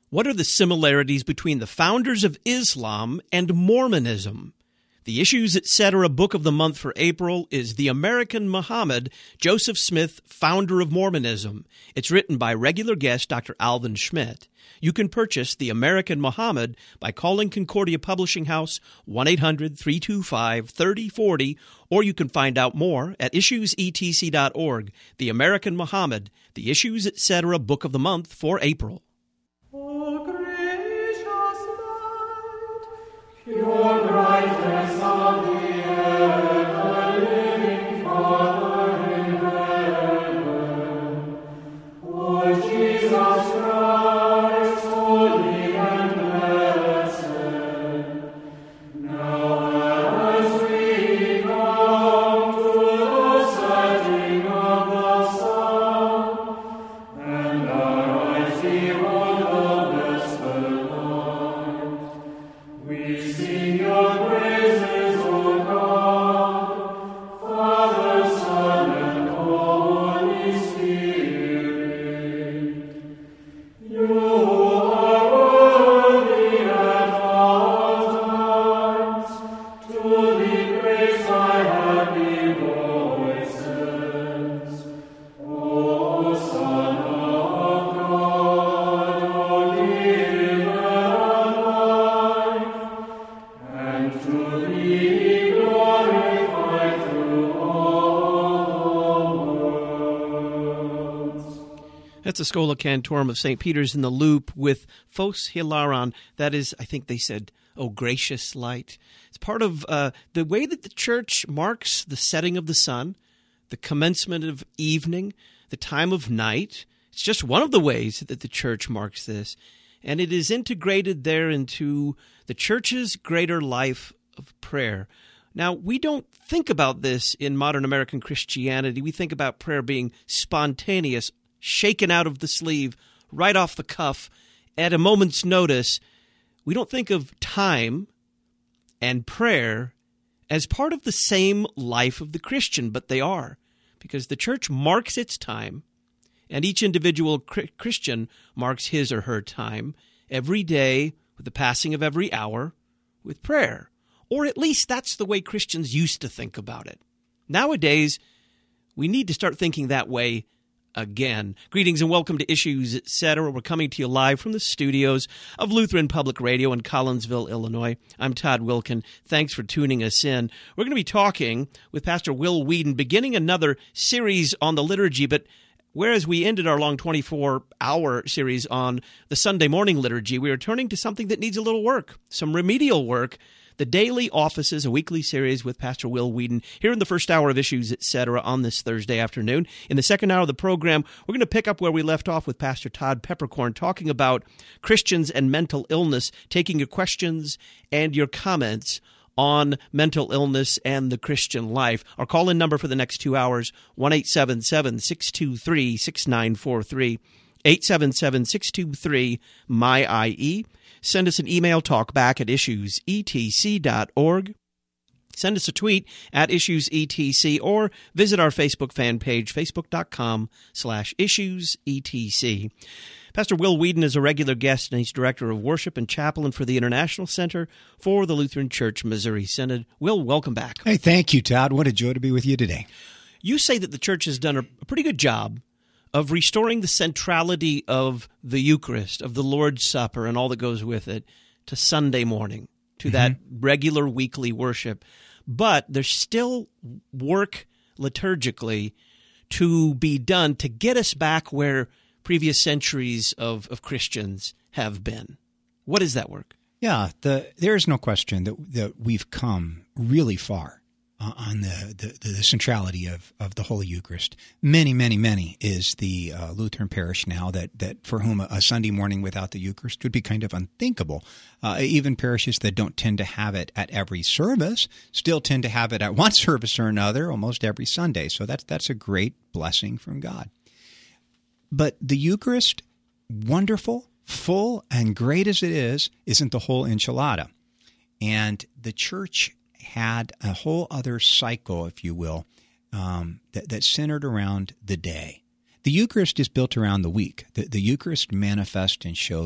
What are the similarities between the founders of Islam and Mormonism? The Issues Etc. Book of the Month for April is The American Muhammad, Joseph Smith, Founder of Mormonism. It's written by regular guest Dr. Alvin Schmidt. You can purchase The American Muhammad by calling Concordia Publishing House 1-800-325-3040, or you can find out more at issuesetc.org. The American Muhammad, The Issues Etc. Book of the Month for April. O gracious light, pure brightness of the ever living Father in heaven, O Jesus Christ, holy and blessed, now as we come to the setting of the sun, and our eyes behold we sing your praises, O God, Father, Son, and Holy Spirit. You are worthy at all times to be praised by happy voices. O Son of God, O Giver of life, and to be glorified through all worlds. That's a Schola Cantorum of St. Peter's in the Loop with Phos Hilaron. That is, I think they said, "O gracious light." It's part of the way that the church marks the setting of the sun, the commencement of evening, the time of night. It's just one of the ways that the church marks this. And it is integrated there into the church's greater life of prayer. Now, we don't think about this in modern American Christianity. We think about prayer being spontaneous, shaken out of the sleeve, right off the cuff, at a moment's notice. We don't think of time and prayer as part of the same life of the Christian, but they are, because the church marks its time, and each individual Christian marks his or her time every day with the passing of every hour with prayer. Or at least that's the way Christians used to think about it. Nowadays, we need to start thinking that way again. Greetings and welcome to Issues Etc. We're coming to you live from the studios of Lutheran Public Radio in Collinsville, Illinois. I'm Todd Wilkin. Thanks for tuning us in. We're going to be talking with Pastor Will Whedon, beginning another series on the liturgy, but whereas we ended our long 24-hour series on the Sunday morning liturgy, we are turning to something that needs a little work, some remedial work. The Daily Offices, a weekly series with Pastor Will Whedon, here in the first hour of Issues Etc. on this Thursday afternoon. In the second hour of the program, we're going to pick up where we left off with Pastor Todd Peppercorn, talking about Christians and mental illness, taking your questions and your comments on mental illness and the Christian life. Our call-in number for the next 2 hours, 1-877-623-6943, 877-623-MY-IE. Send us an email, talkback at issuesetc.org. Send us a tweet at issuesetc, or visit our Facebook fan page, facebook.com/issuesetc. Pastor Will Whedon is a regular guest, and he's Director of Worship and Chaplain for the International Center for the Lutheran Church Missouri Synod. Will, welcome back. Hey, thank you, Todd. What a joy to be with you today. You say that the church has done a pretty good job of restoring the centrality of the Eucharist, of the Lord's Supper, and all that goes with it, to Sunday morning, to that regular weekly worship. But there's still work liturgically to be done to get us back where previous centuries of Christians have been. What is that work? Yeah, there is no question that we've come really far on the centrality of the Holy Eucharist. Many is the Lutheran parish now that for whom a Sunday morning without the Eucharist would be kind of unthinkable. Even parishes that don't tend to have it at every service still tend to have it at one service or another almost every Sunday. So that's a great blessing from God. But the Eucharist, wonderful, full, and great as it is, isn't the whole enchilada. And the church had a whole other cycle, if you will, that centered around the day. The Eucharist is built around the week. The Eucharist manifests and shows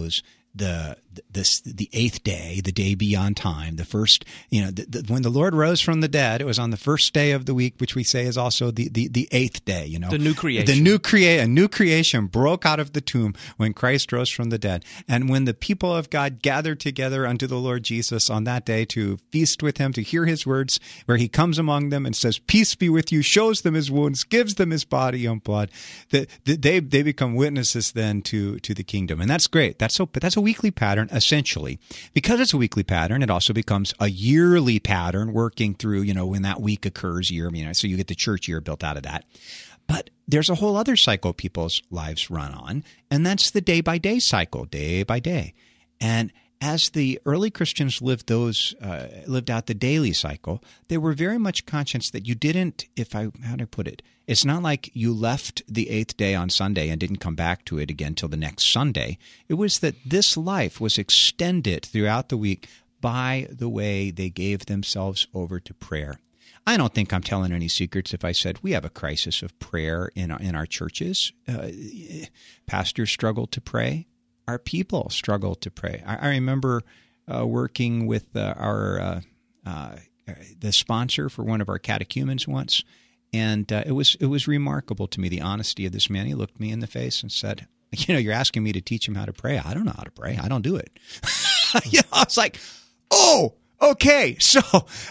the eighth day, the day beyond time, the first, when the Lord rose from the dead, it was on the first day of the week, which we say is also the eighth day, The new creation. A new creation broke out of the tomb when Christ rose from the dead. And when the people of God gathered together unto the Lord Jesus on that day to feast with him, to hear his words, where he comes among them and says, "Peace be with you," shows them his wounds, gives them his body and blood, they become witnesses then to the kingdom. And that's great. That's a weekly pattern, essentially. Because it's a weekly pattern, it also becomes a yearly pattern working through, when that week occurs, so you get the church year built out of that. But there's a whole other cycle people's lives run on, and that's the day-by-day cycle, day by day. And as the early Christians lived out the daily cycle, they were very much conscious that you didn't, how do I put it? It's not like you left the eighth day on Sunday and didn't come back to it again till the next Sunday. It was that this life was extended throughout the week by the way they gave themselves over to prayer. I don't think I'm telling any secrets if I said we have a crisis of prayer in our churches. Pastors struggle to pray. Our people struggle to pray. I remember working with the sponsor for one of our catechumens once, and it was remarkable to me, the honesty of this man. He looked me in the face and said, "You're asking me to teach him how to pray. I don't know how to pray. I don't do it." I was like, "Oh, okay." So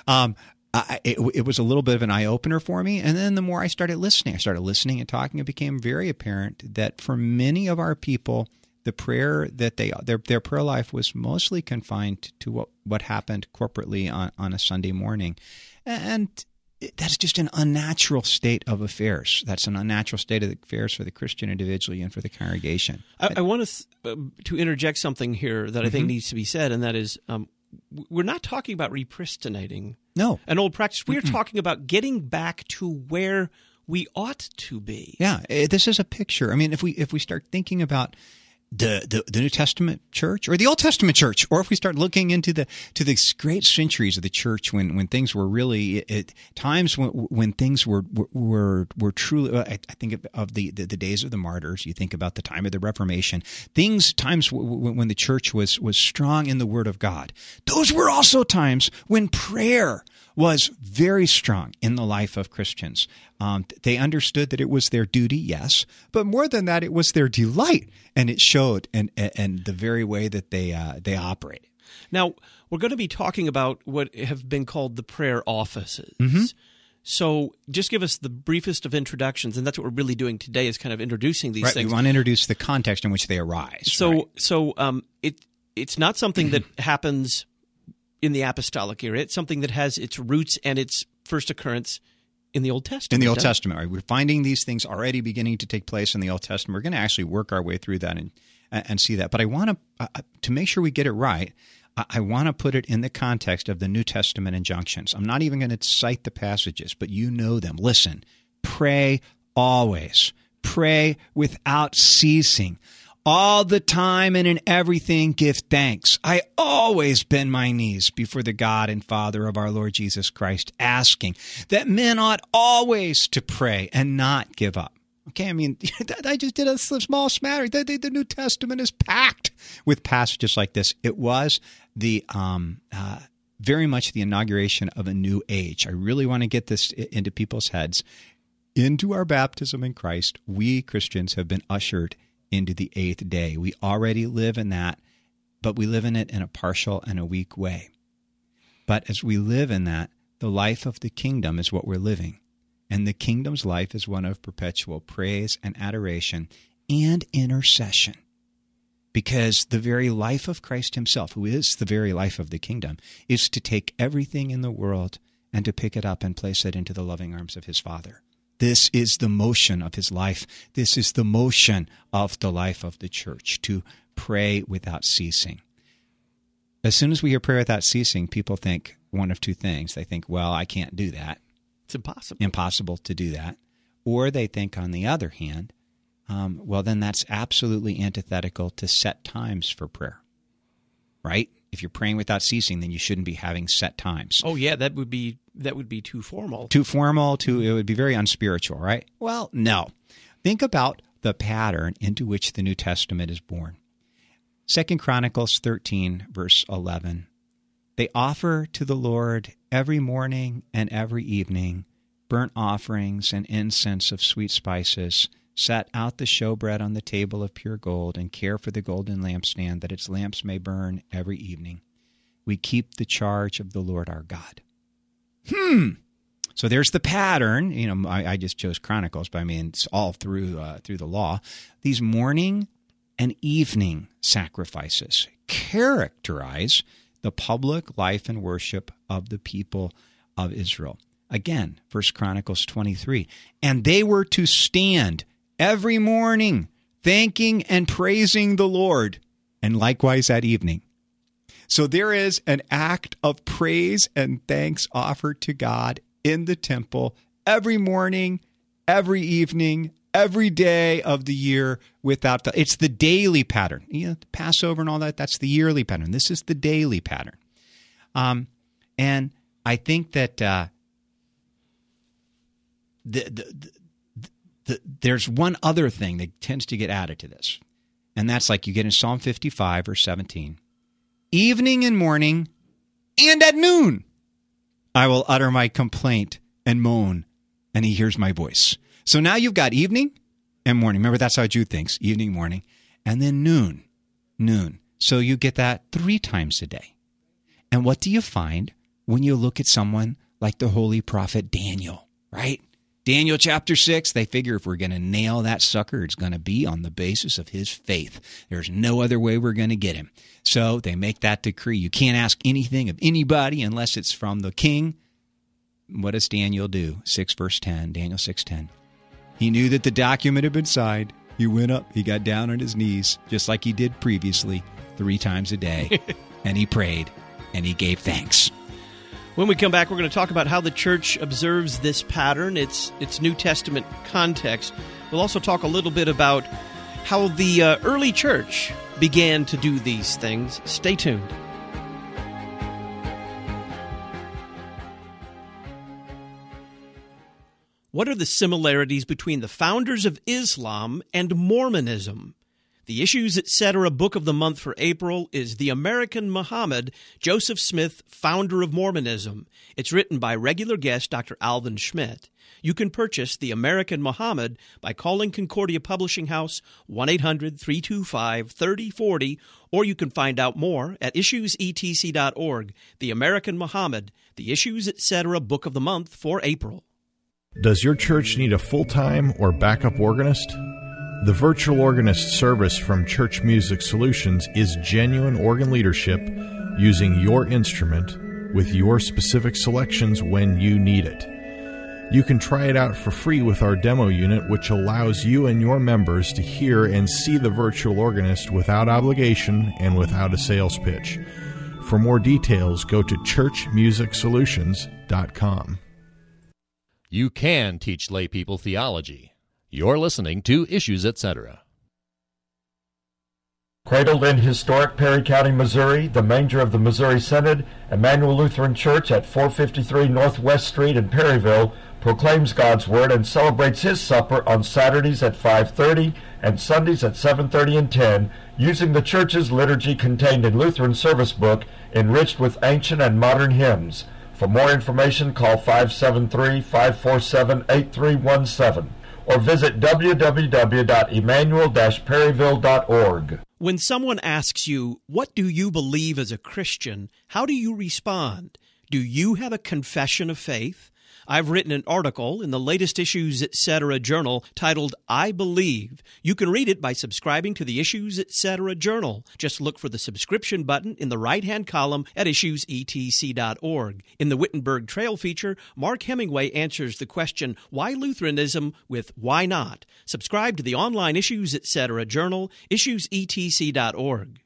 it was a little bit of an eye-opener for me. And then the more I started listening and talking, it became very apparent that for many of our people, the prayer that their prayer life was mostly confined to what happened corporately on a Sunday morning. And that's just an unnatural state of affairs. That's an unnatural state of affairs for the Christian individually and for the congregation. I want to interject something here that I think needs to be said, and that is we're not talking about repristinating an old practice. We're talking about getting back to where we ought to be. Yeah, this is a picture. I mean, if we start thinking about the New Testament church or the Old Testament church, or if we start looking into the great centuries of the church when things were really times when things were truly, I think of the days of the martyrs. You think about the time of the Reformation, times when the church was strong in the Word of God. Those were also times when prayer was very strong in the life of Christians. They understood that it was their duty, yes, but more than that, it was their delight, and it showed in the very way that they operated. Now, we're going to be talking about what have been called the prayer offices. So just give us the briefest of introductions, and that's what we're really doing today is kind of introducing these things. We want to introduce the context in which they arise. So it's not something that happens in the apostolic era. It's something that has its roots and its first occurrence in the Old Testament. In the Old Testament, right? We're finding these things already beginning to take place in the Old Testament. We're going to actually work our way through that and see that. But I want to make sure we get it right, I want to put it in the context of the New Testament injunctions. I'm not even going to cite the passages, but you know them. Listen, pray always. Pray without ceasing. All the time and in everything give thanks. I always bend my knees before the God and Father of our Lord Jesus Christ, asking that men ought always to pray and not give up. Okay, I mean, I just did a small smattering. The New Testament is packed with passages like this. It was the very much the inauguration of a new age. I really want to get this into people's heads. Into our baptism in Christ, we Christians have been ushered into the eighth day. We already live in that, but we live in it in a partial and a weak way. But as we live in that, the life of the kingdom is what we're living. And the kingdom's life is one of perpetual praise and adoration and intercession. Because the very life of Christ himself, who is the very life of the kingdom, is to take everything in the world and to pick it up and place it into the loving arms of his Father. This is the motion of his life. This is the motion of the life of the church, to pray without ceasing. As soon as we hear prayer without ceasing, people think one of two things. They think, well, I can't do that. It's impossible. Impossible to do that. Or they think, on the other hand, well, then that's absolutely antithetical to set times for prayer, right? If you're praying without ceasing, then you shouldn't be having set times. Oh, yeah, that would be too formal. Too formal, it would be very unspiritual, right? Well, no. Think about the pattern into which the New Testament is born. 2 Chronicles 13, verse 11. They offer to the Lord every morning and every evening burnt offerings and incense of sweet spices, set out the showbread on the table of pure gold, and care for the golden lampstand that its lamps may burn every evening. We keep the charge of the Lord our God. So there's the pattern. You know, I just chose Chronicles, but I mean it's all through the law. These morning and evening sacrifices characterize the public life and worship of the people of Israel. Again, 1 Chronicles 23. And they were to stand every morning, thanking and praising the Lord, and likewise at evening. So there is an act of praise and thanks offered to God in the temple every morning, every evening, every day of the year without the... It's the daily pattern. You know, the Passover and all that, that's the yearly pattern. This is the daily pattern. And I think that there's one other thing that tends to get added to this, and that's like you get in Psalm 55 or 17. Evening and morning and at noon I will utter my complaint and moan, and he hears my voice. So now you've got evening and morning. Remember, that's how Jude thinks, evening, morning, and then noon. So you get that 3 times a day. And what do you find when you look at someone like the holy prophet Daniel, right? Daniel chapter 6, they figure if we're going to nail that sucker, it's going to be on the basis of his faith. There's no other way we're going to get him. So they make that decree. You can't ask anything of anybody unless it's from the king. What does Daniel do? 6 verse 10, Daniel 6:10. He knew that the document had been signed. He went up, he got down on his knees, just like he did previously, 3 times a day, and he prayed, and he gave thanks. When we come back, we're going to talk about how the church observes this pattern, its New Testament context. We'll also talk a little bit about how the early church began to do these things. Stay tuned. What are the similarities between the founders of Islam and Mormonism? The Issues, Etc. Book of the Month for April is The American Muhammad, Joseph Smith, Founder of Mormonism. It's written by regular guest Dr. Alvin Schmidt. You can purchase The American Muhammad by calling Concordia Publishing House 1-800-325-3040, or you can find out more at issuesetc.org. The American Muhammad, The Issues, Etc. Book of the Month for April. Does your church need a full-time or backup organist? The Virtual Organist service from Church Music Solutions is genuine organ leadership using your instrument with your specific selections when you need it. You can try it out for free with our demo unit, which allows you and your members to hear and see the virtual organist without obligation and without a sales pitch. For more details, go to churchmusicsolutions.com. You can teach lay people theology. You're listening to Issues, Etc. Cradled in historic Perry County, Missouri, the manger of the Missouri Synod, Emmanuel Lutheran Church at 453 Northwest Street in Perryville proclaims God's Word and celebrates His supper on Saturdays at 5:30 and Sundays at 7:30 and 10, using the church's liturgy contained in Lutheran Service Book, enriched with ancient and modern hymns. For more information, call 573-547-8317. or visit www.emmanuel-perryville.org. When someone asks you, what do you believe as a Christian, how do you respond? Do you have a confession of faith? I've written an article in the latest Issues, Etc. journal titled, I Believe. You can read it by subscribing to the Issues, Etc. journal. Just look for the subscription button in the right-hand column at issuesetc.org. In the Wittenberg Trail feature, Mark Hemingway answers the question, why Lutheranism, with why not? Subscribe to the online Issues, Etc. journal, issuesetc.org.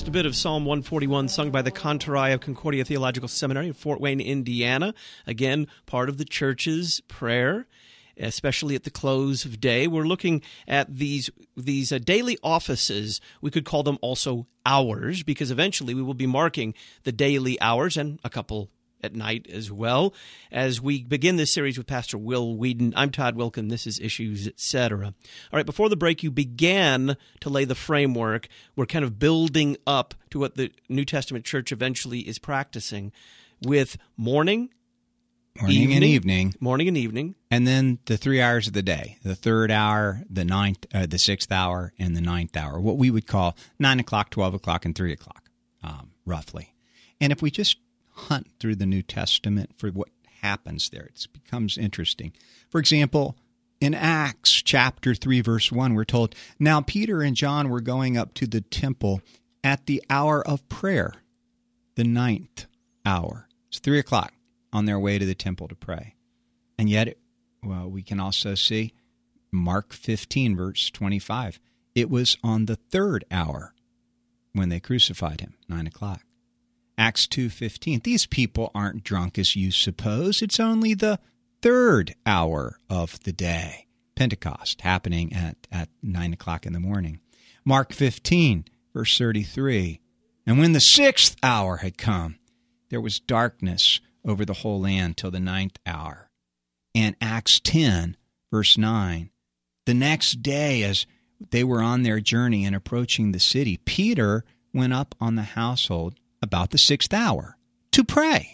Just a bit of Psalm 141 sung by the Cantorai of Concordia Theological Seminary in Fort Wayne, Indiana. Again, part of the church's prayer, especially at the close of day. We're looking at these daily offices. We could call them also hours, because eventually we will be marking the daily hours and a couple at night as well, as we begin this series with Pastor Will Whedon. I'm Todd Wilkin. This is Issues, Etc. All right, before the break, you began to lay the framework. We're kind of building up to what the New Testament church eventually is practicing with morning and evening. Morning and evening. And then the 3 hours of the day, the third hour, the sixth hour, and the ninth hour, what we would call 9 o'clock, 12 o'clock, and 3 o'clock, roughly. And if we just hunt through the New Testament for what happens there, it becomes interesting. For example, in Acts chapter 3, verse 1, we're told, "Now Peter and John were going up to the temple at the hour of prayer," the ninth hour. It's 3 o'clock, on their way to the temple to pray. And yet, we can also see Mark 15, verse 25. It was on the third hour when they crucified him, 9 o'clock. Acts 2:15, these people aren't drunk as you suppose. It's only the third hour of the day. Pentecost happening at 9 o'clock in the morning. Mark 15, verse 33, and when the sixth hour had come, there was darkness over the whole land till the ninth hour. And Acts 10, verse 9, the next day as they were on their journey and approaching the city, Peter went up on the household about the sixth hour to pray.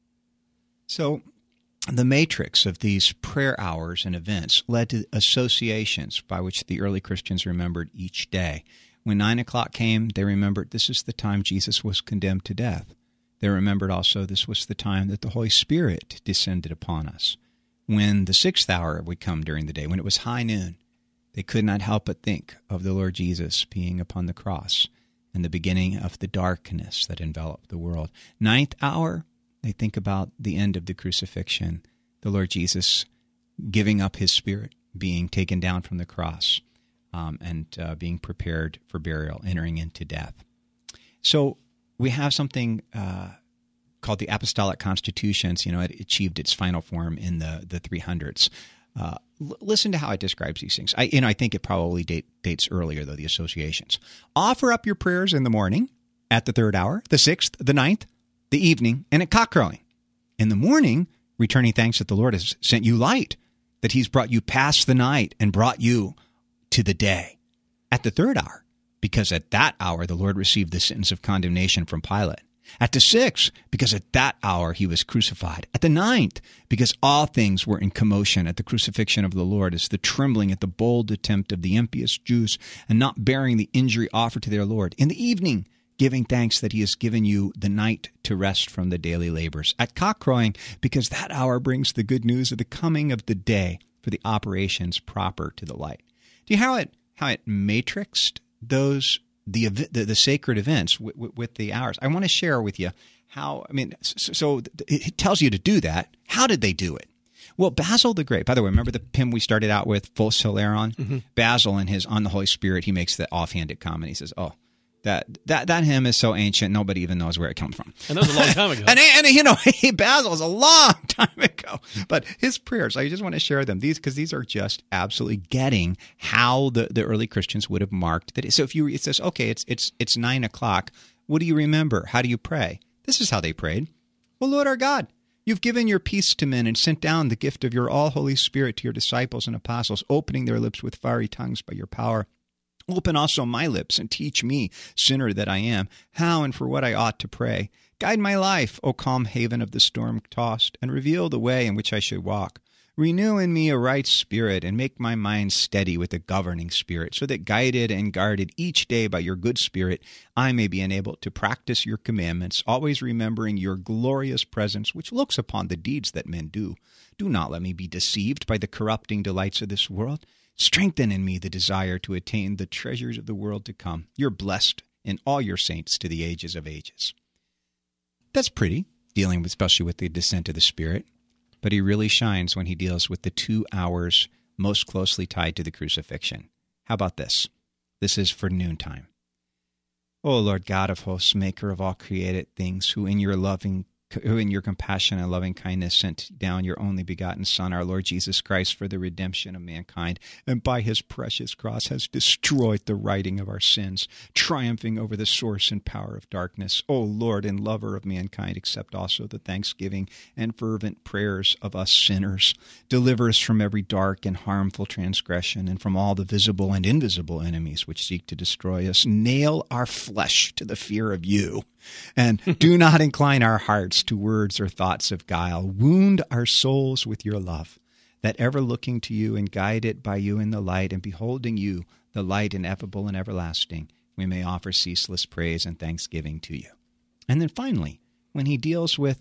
So the matrix of these prayer hours and events led to associations by which the early Christians remembered each day. When 9 o'clock came, they remembered this is the time Jesus was condemned to death. They remembered also this was the time that the Holy Spirit descended upon us. When the sixth hour would come during the day, when it was high noon, they could not help but think of the Lord Jesus being upon the cross and the beginning of the darkness that enveloped the world. Ninth hour, they think about the end of the crucifixion, the Lord Jesus giving up his spirit, being taken down from the cross, and being prepared for burial, entering into death. So we have something called the Apostolic Constitutions. It achieved its final form in the 300s. Listen to how it describes these things. I think it probably dates earlier, though, the associations. Offer up your prayers in the morning, at the third hour, the sixth, the ninth, the evening, and at cockcrowing. In the morning, returning thanks that the Lord has sent you light, that he's brought you past the night and brought you to the day. At the third hour, because at that hour the Lord received the sentence of condemnation from Pilate. At the sixth, because at that hour he was crucified. At the ninth, because all things were in commotion at the crucifixion of the Lord, as the trembling at the bold attempt of the impious Jews, and not bearing the injury offered to their Lord. In the evening, giving thanks that he has given you the night to rest from the daily labors. At cockcrowing, because that hour brings the good news of the coming of the day for the operations proper to the light. Do you hear how it matrixed the sacred events with the hours? I want to share with you how, so it tells you to do that. How did they do it? Well, Basil the Great, by the way, remember the hymn we started out with, Phos Hilaron? Mm-hmm. Basil, in his On the Holy Spirit, he makes the offhanded comment. He says, that hymn is so ancient, nobody even knows where it comes from. And that was a long time ago. and Basil was a long time ago. But his prayers, I just want to share them, because these are just absolutely getting how the early Christians would have marked that. So it says, okay, it's 9 o'clock. What do you remember? How do you pray? This is how they prayed. Well, Lord our God, you've given your peace to men and sent down the gift of your all-Holy Spirit to your disciples and apostles, opening their lips with fiery tongues by your power. Open also my lips and teach me, sinner that I am, how and for what I ought to pray. Guide my life, O calm haven of the storm-tossed, and reveal the way in which I should walk. Renew in me a right spirit, and make my mind steady with a governing spirit, so that guided and guarded each day by your good spirit, I may be enabled to practice your commandments, always remembering your glorious presence, which looks upon the deeds that men do. Do not let me be deceived by the corrupting delights of this world. Strengthen in me the desire to attain the treasures of the world to come. You're blessed in all your saints to the ages of ages. That's pretty, dealing especially with the descent of the Spirit. But he really shines when he deals with the 2 hours most closely tied to the crucifixion. How about this? This is for noontime. O Lord God of hosts, maker of all created things, who in your compassion and loving kindness sent down your only begotten Son, our Lord Jesus Christ, for the redemption of mankind, and by his precious cross has destroyed the writing of our sins, triumphing over the source and power of darkness. O Lord and lover of mankind, accept also the thanksgiving and fervent prayers of us sinners. Deliver us from every dark and harmful transgression, and from all the visible and invisible enemies which seek to destroy us. Nail our flesh to the fear of you, and do not incline our hearts to words or thoughts of guile. Wound our souls with your love, that ever looking to you and guided by you in the light, and beholding you, the light ineffable and everlasting, we may offer ceaseless praise and thanksgiving to you. And then finally, when he deals with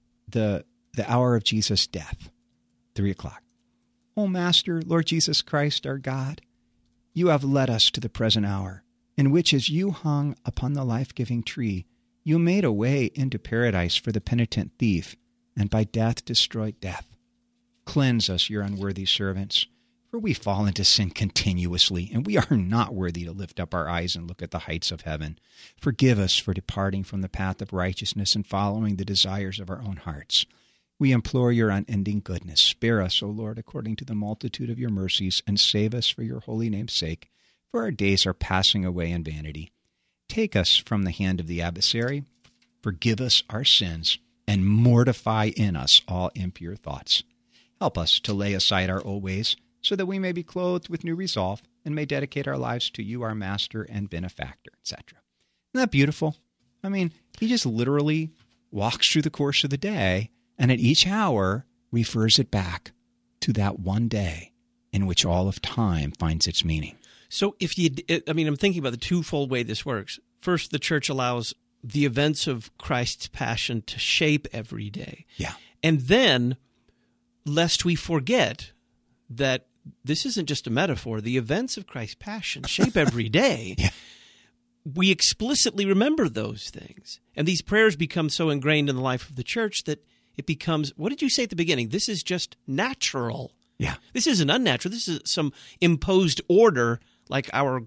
the hour of Jesus' death, 3 o'clock. O Master, Lord Jesus Christ, our God, you have led us to the present hour, in which as you hung upon the life-giving tree, you made a way into paradise for the penitent thief, and by death destroyed death. Cleanse us, your unworthy servants, for we fall into sin continuously, and we are not worthy to lift up our eyes and look at the heights of heaven. Forgive us for departing from the path of righteousness and following the desires of our own hearts. We implore your unending goodness. Spare us, O Lord, according to the multitude of your mercies, and save us for your holy name's sake, for our days are passing away in vanity. Take us from the hand of the adversary, forgive us our sins, and mortify in us all impure thoughts. Help us to lay aside our old ways, so that we may be clothed with new resolve, and may dedicate our lives to you, our Master and benefactor, etc. Isn't that beautiful? I mean, he just literally walks through the course of the day, and at each hour refers it back to that one day in which all of time finds its meaning. So I'm thinking about the twofold way this works. First, the church allows the events of Christ's passion to shape every day. Yeah. And then, lest we forget that this isn't just a metaphor, the events of Christ's passion shape every day. Yeah. We explicitly remember those things. And these prayers become so ingrained in the life of the church that it becomes, what did you say at the beginning? This is just natural. Yeah. This isn't unnatural. This is some imposed order like our,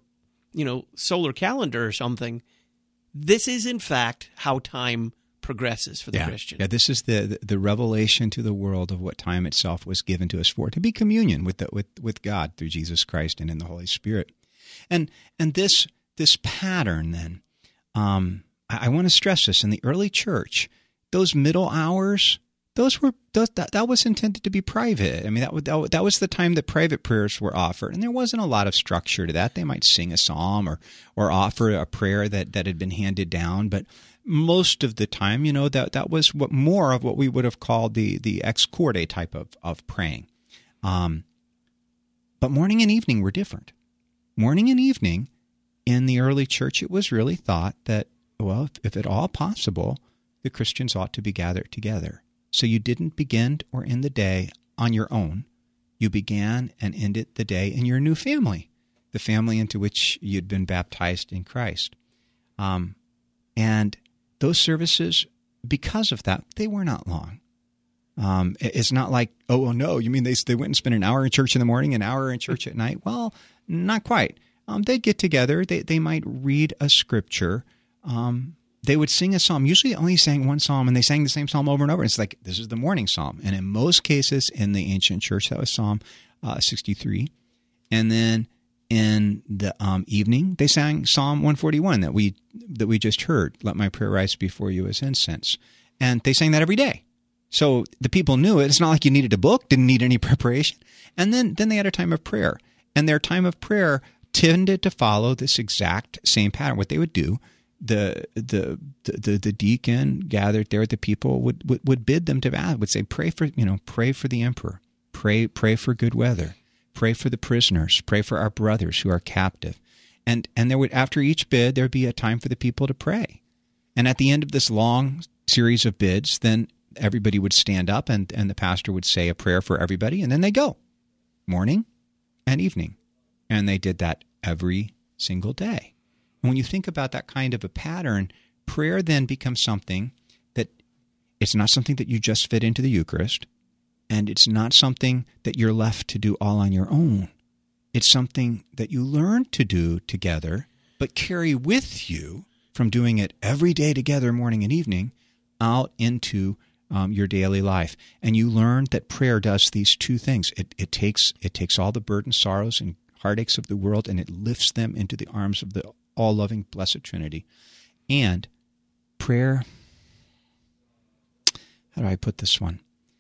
solar calendar or something. This is, in fact, how time progresses for the Christian. Yeah, this is the revelation to the world of what time itself was given to us for, to be communion with God through Jesus Christ and in the Holy Spirit. And this pattern then, I want to stress this, in the early church, those middle hours, that was intended to be private. I mean, that was the time that private prayers were offered, and there wasn't a lot of structure to that. They might sing a psalm or offer a prayer that had been handed down, but most of the time, that was more of what we would have called the ex corde type of praying. But morning and evening were different. Morning and evening in the early church, it was really thought that, well, if at all possible, the Christians ought to be gathered together. So you didn't begin or end the day on your own. You began and ended the day in your new family, the family into which you'd been baptized in Christ. And those services, because of that, they were not long. It's not like, oh no, you mean they went and spent an hour in church in the morning, an hour in church at night? Well, not quite. They'd get together. They might read a scripture. They would sing a psalm. Usually they only sang one psalm, and they sang the same psalm over and over. It's like, this is the morning psalm. And in most cases in the ancient church, that was Psalm 63. And then in the evening, they sang Psalm 141 that we just heard, let my prayer rise before you as incense. And they sang that every day. So the people knew it. It's not like you needed a book, didn't need any preparation. And then they had a time of prayer. And their time of prayer tended to follow this exact same pattern. What they would do, the deacon gathered there, the people would bid them to would say, pray for the emperor, pray for good weather, pray for the prisoners, pray for our brothers who are captive. And there would, after each bid, there would be a time for the people to pray. And at the end of this long series of bids, then everybody would stand up and the pastor would say a prayer for everybody, and then they go, morning and evening. And they did that every single day. And when you think about that kind of a pattern, prayer then becomes something that it's not something that you just fit into the Eucharist, and it's not something that you're left to do all on your own. It's something that you learn to do together, but carry with you from doing it every day together, morning and evening, out into your daily life. And you learn that prayer does these two things. It takes all the burdens, sorrows, and heartaches of the world, and it lifts them into the arms of the all-loving Blessed Trinity. And prayer, how do I put this one?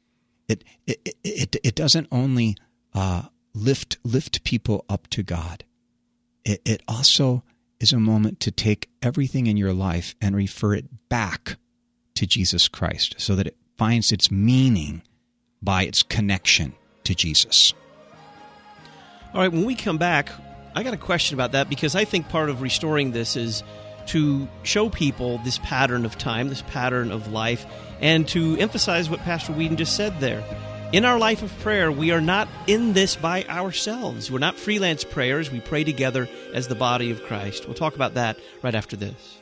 It doesn't only lift people up to God. It also is a moment to take everything in your life and refer it back to Jesus Christ, so that it finds its meaning by its connection to Jesus. All right, when we come back, I got a question about that, because I think part of restoring this is to show people this pattern of time, this pattern of life, and to emphasize what Pastor Whedon just said there. In our life of prayer, we are not in this by ourselves. We're not freelance prayers. We pray together as the body of Christ. We'll talk about that right after this.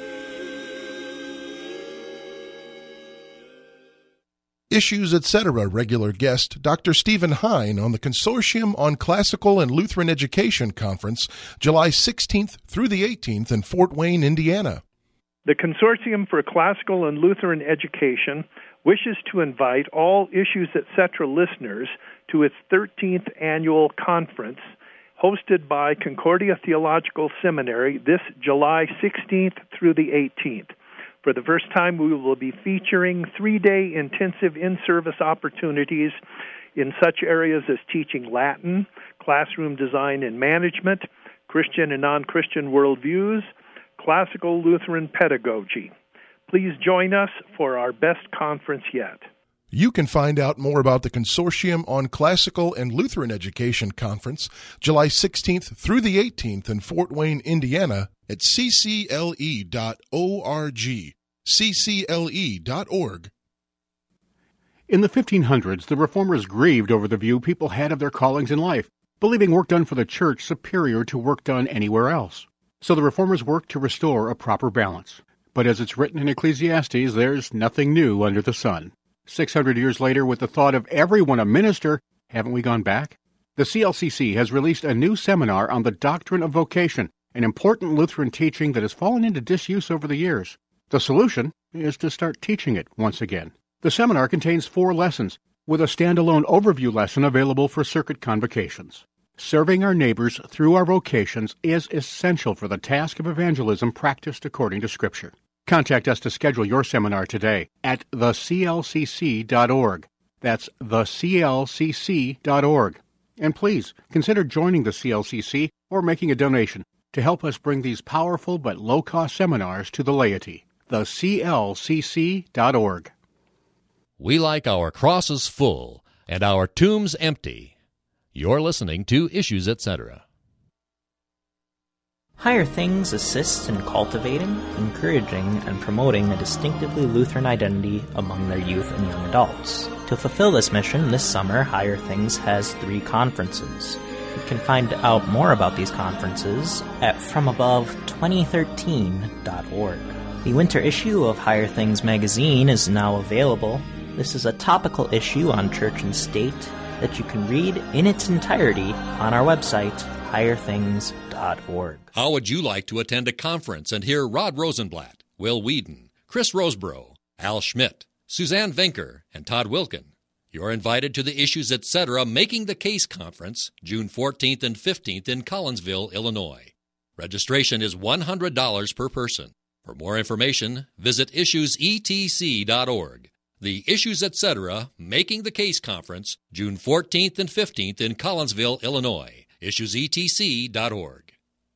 Issues, Etc. regular guest Dr. Stephen Hine on the Consortium on Classical and Lutheran Education Conference, July 16th through the 18th in Fort Wayne, Indiana. The Consortium for Classical and Lutheran Education wishes to invite all Issues, Etc. listeners to its 13th annual conference hosted by Concordia Theological Seminary this July 16th through the 18th. For the first time, we will be featuring 3-day intensive in-service opportunities in such areas as teaching Latin, classroom design and management, Christian and non-Christian worldviews, classical Lutheran pedagogy. Please join us for our best conference yet. You can find out more about the Consortium on Classical and Lutheran Education Conference, July 16th through the 18th in Fort Wayne, Indiana, at ccle.org. ccle.org. In the 1500s, the Reformers grieved over the view people had of their callings in life, believing work done for the church superior to work done anywhere else. So the Reformers worked to restore a proper balance. But as it's written in Ecclesiastes, there's nothing new under the sun. 600 years later, with the thought of everyone a minister, haven't we gone back? The CLCC has released a new seminar on the doctrine of vocation, an important Lutheran teaching that has fallen into disuse over the years. The solution is to start teaching it once again. The seminar contains 4 lessons, with a standalone overview lesson available for circuit convocations. Serving our neighbors through our vocations is essential for the task of evangelism practiced according to Scripture. Contact us to schedule your seminar today at theclcc.org. That's theclcc.org. And please consider joining the CLCC or making a donation to help us bring these powerful but low-cost seminars to the laity. theclcc.org. We like our crosses full and our tombs empty. You're listening to Issues, Etc. Higher Things assists in cultivating, encouraging, and promoting a distinctively Lutheran identity among their youth and young adults. To fulfill this mission, this summer, Higher Things has 3 conferences. You can find out more about these conferences at FromAbove2013.org. The winter issue of Higher Things magazine is now available. This is a topical issue on church and state that you can read in its entirety on our website, higherthings.org. How would you like to attend a conference and hear Rod Rosenblatt, Will Whedon, Chris Roseborough, Al Schmidt, Suzanne Venker, and Todd Wilkin? You're invited to the Issues, Etc. Making the Case Conference, June 14th and 15th in Collinsville, Illinois. Registration is $100 per person. For more information, visit issuesetc.org. The Issues, Etc. Making the Case Conference, June 14th and 15th in Collinsville, Illinois. issuesetc.org.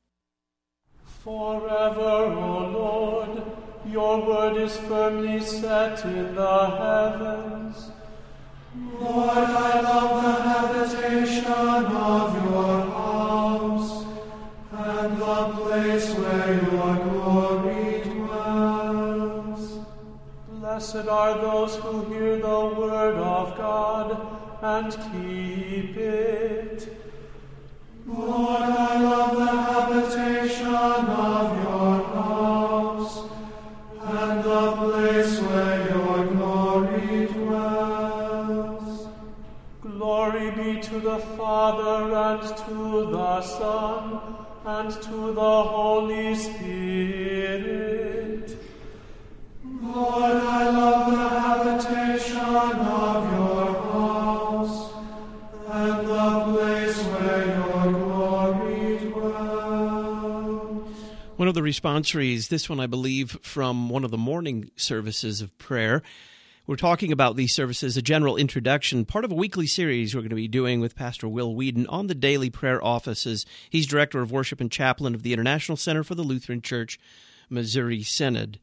Forever, O Lord, your word is firmly set in the heavens. Lord, I love the habitation of your house, and the place where your glory dwells. Blessed are those who hear the word of God and keep it. Lord, I love the habitation of your house, and the place where your glory dwells. Glory be to the Father, and to the Son, and to to the Holy Spirit. Lord, I love the habitation of your house, and the place where your glory dwells. One of the responsories, this one I believe from one of the morning services of prayer. We're talking about these services, a general introduction, part of a weekly series we're going to be doing with Pastor Will Whedon on the daily prayer offices. He's Director of Worship and Chaplain of the International Center for the Lutheran Church, Missouri Synod.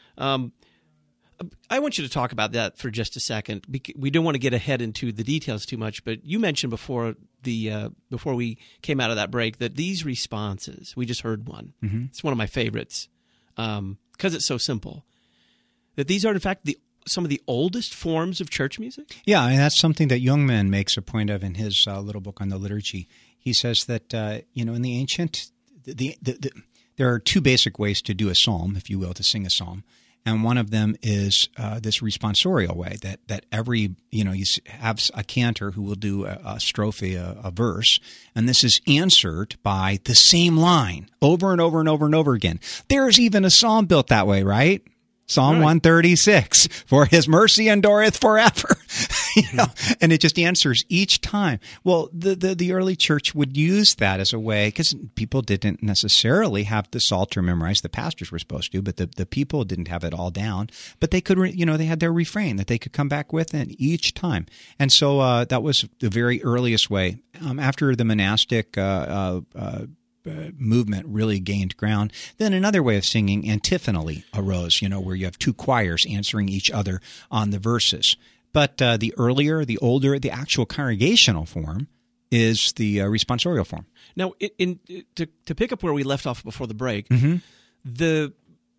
I want you to talk about that for just a second. We don't want to get ahead into the details too much, but you mentioned before we came out of that break that these responses, we just heard one. Mm-hmm. It's one of my favorites because it's so simple. That these are, in fact, some of the oldest forms of church music? Yeah, and that's something that Youngman makes a point of in his little book on the liturgy. He says that, in the ancient, there are two basic ways to do a psalm, if you will, to sing a psalm. And one of them is this responsorial way that every, you have a cantor who will do a strophe, a verse, and this is answered by the same line over and over and over and over again. There's even a psalm built that way, right? Psalm 136, for his mercy endureth forever, and it just answers each time. Well, the early church would use that as a way, because people didn't necessarily have the Psalter memorized. The pastors were supposed to, but the people didn't have it all down. But they could, they had their refrain that they could come back with each time. And so that was the very earliest way. After the monastic movement really gained ground, then another way of singing antiphonally arose, where you have two choirs answering each other on the verses. But the older, the actual congregational form is the responsorial form. Now, to pick up where we left off before the break, mm-hmm. the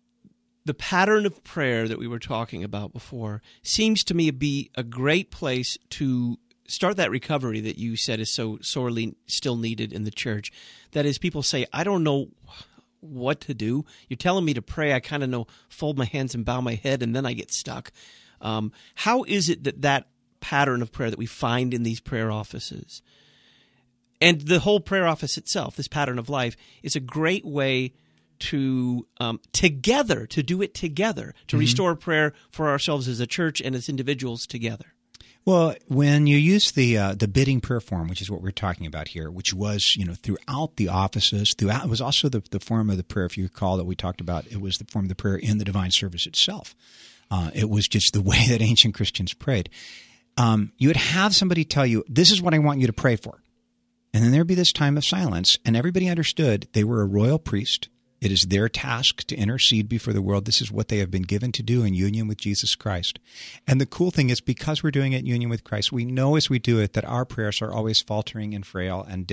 pattern of prayer that we were talking about before seems to me be a great place to start that recovery that you said is so sorely still needed in the church. That is, people say, I don't know what to do. You're telling me to pray. I kind of know, fold my hands and bow my head, and then I get stuck. How is it that pattern of prayer that we find in these prayer offices and the whole prayer office itself, this pattern of life, is a great way to do it together, to mm-hmm. restore prayer for ourselves as a church and as individuals together? Well, when you use the bidding prayer form, which is what we're talking about here, which was throughout the offices, it was also the form of the prayer, if you recall, that we talked about. It was the form of the prayer in the divine service itself. It was just the way that ancient Christians prayed. You would have somebody tell you, "This is what I want you to pray for," and then there'd be this time of silence, and everybody understood they were a royal priest. It is their task to intercede before the world. This is what they have been given to do in union with Jesus Christ. And the cool thing is, because we're doing it in union with Christ, we know as we do it that our prayers are always faltering and frail, and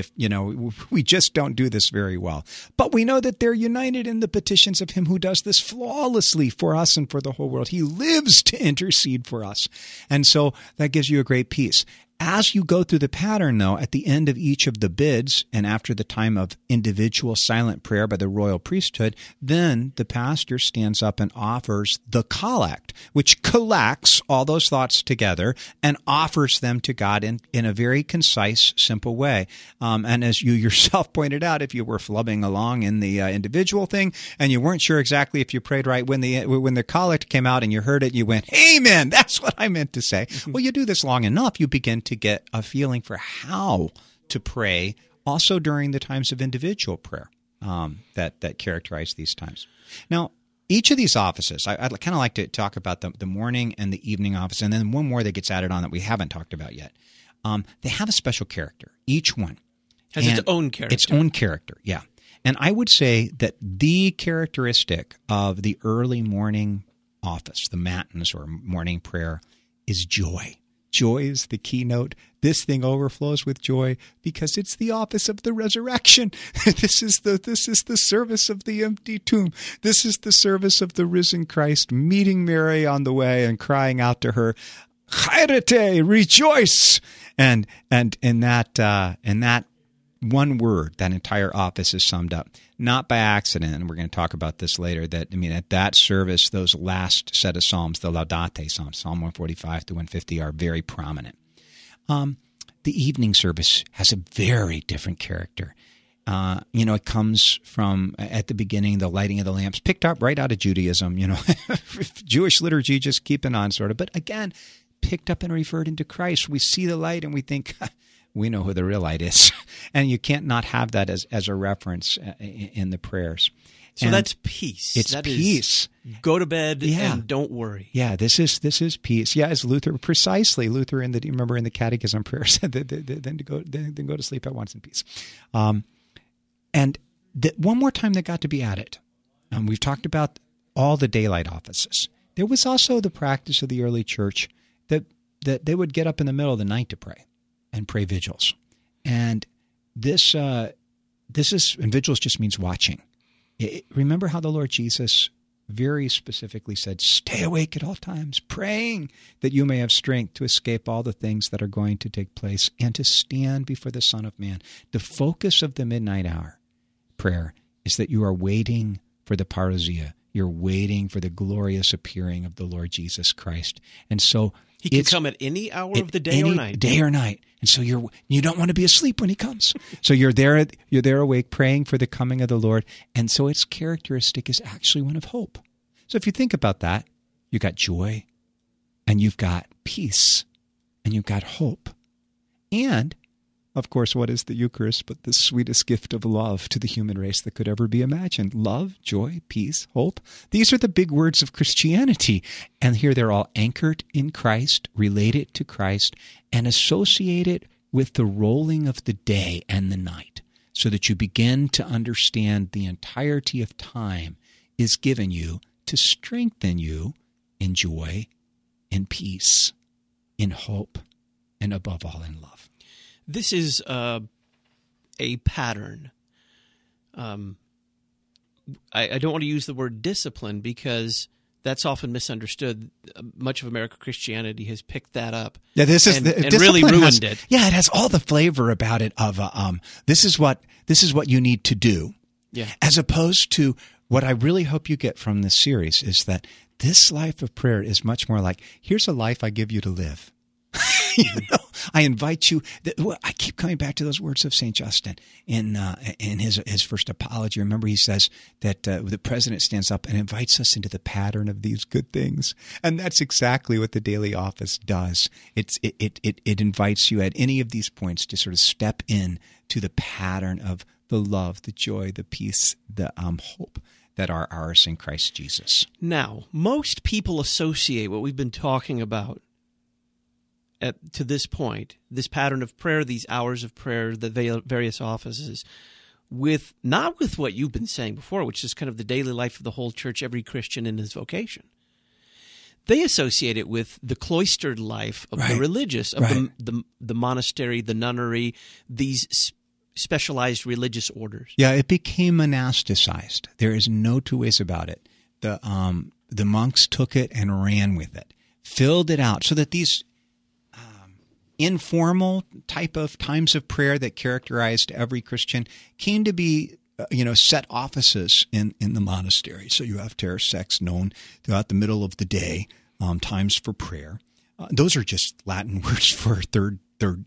we just don't do this very well. But we know that they're united in the petitions of Him who does this flawlessly for us and for the whole world. He lives to intercede for us. And so that gives you a great peace. As you go through the pattern, though, at the end of each of the bids and after the time of individual silent prayer by the royal priesthood, then the pastor stands up and offers the collect, which collects all those thoughts together and offers them to God in a very concise, simple way. And as you yourself pointed out, if you were flubbing along in the individual thing and you weren't sure exactly if you prayed right, when the collect came out and you heard it, you went, "Amen, that's what I meant to say." Mm-hmm. Well, you do this long enough, you begin to get a feeling for how to pray also during the times of individual prayer that characterize these times. Now, each of these offices, I'd kind of like to talk about the morning and the evening office, and then one more that gets added on that we haven't talked about yet. They have a special character. Each one has its own character. Its own character, yeah. And I would say that the characteristic of the early morning office, the matins or morning prayer, is joy. Joy is the keynote. This thing overflows with joy because it's the office of the resurrection. This is the service of the empty tomb. This is the service of the risen Christ meeting Mary on the way and crying out to her, "Chairete, rejoice!" And in that one word, that entire office is summed up. Not by accident, and we're going to talk about this later, at that service, those last set of Psalms, the Laudate Psalms, Psalm 145 to 150, are very prominent. The evening service has a very different character. It comes from, at the beginning, the lighting of the lamps, picked up right out of Judaism, Jewish liturgy, just keeping on sort of. But again, picked up and referred into Christ. We see the light and we think, we know who the real light is. And you can't not have that as a reference in the prayers. So that's peace. It's peace. Go to bed and don't worry. Yeah, this is peace. Yeah, as Luther, Luther in the Catechism prayer said, then go to sleep at once in peace. And one more time that got to be added. We've talked about all the daylight offices. There was also the practice of the early church that they would get up in the middle of the night to pray and pray vigils. And this is, and vigils just means watching. Remember how the Lord Jesus very specifically said, stay awake at all times, praying that you may have strength to escape all the things that are going to take place and to stand before the Son of Man. The focus of the midnight hour prayer is that you are waiting for the parousia. You're waiting for the glorious appearing of the Lord Jesus Christ. And so he can come at any hour of the day or night. Day or night. And so you don't want to be asleep when he comes. So you're there awake, praying for the coming of the Lord. And so its characteristic is actually one of hope. So if you think about that, you've got joy, and you've got peace, and you've got hope. And, of course, what is the Eucharist but the sweetest gift of love to the human race that could ever be imagined? Love, joy, peace, hope. These are the big words of Christianity. And here they're all anchored in Christ, related to Christ, and associated with the rolling of the day and the night, so that you begin to understand the entirety of time is given you to strengthen you in joy, in peace, in hope, and above all in love. This is a pattern. I don't want to use the word discipline because that's often misunderstood. Much of American Christianity has picked that up. Yeah, and really ruined it. Yeah, it has all the flavor about it of this is what you need to do. Yeah. As opposed to what I really hope you get from this series is that this life of prayer is much more like, here's a life I give you to live. I invite you. I keep coming back to those words of St. Justin in his first apology. Remember, he says that the president stands up and invites us into the pattern of these good things, and that's exactly what the daily office does. It invites you at any of these points to sort of step in to the pattern of the love, the joy, the peace, the hope that are ours in Christ Jesus. Now, most people associate what we've been talking about to this point, this pattern of prayer, these hours of prayer, the various offices, not with what you've been saying before, which is kind of the daily life of the whole church, every Christian in his vocation. They associate it with the cloistered life of the religious, of the monastery, the nunnery, these specialized religious orders. Yeah, it became monasticized. There is no two ways about it. The monks took it and ran with it, filled it out, so that these informal type of times of prayer that characterized every Christian came to be, set offices in the monastery. So you have terra sex known throughout the middle of the day, times for prayer. Those are just Latin words for third,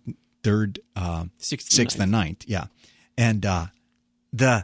sixth, and ninth. Yeah, and the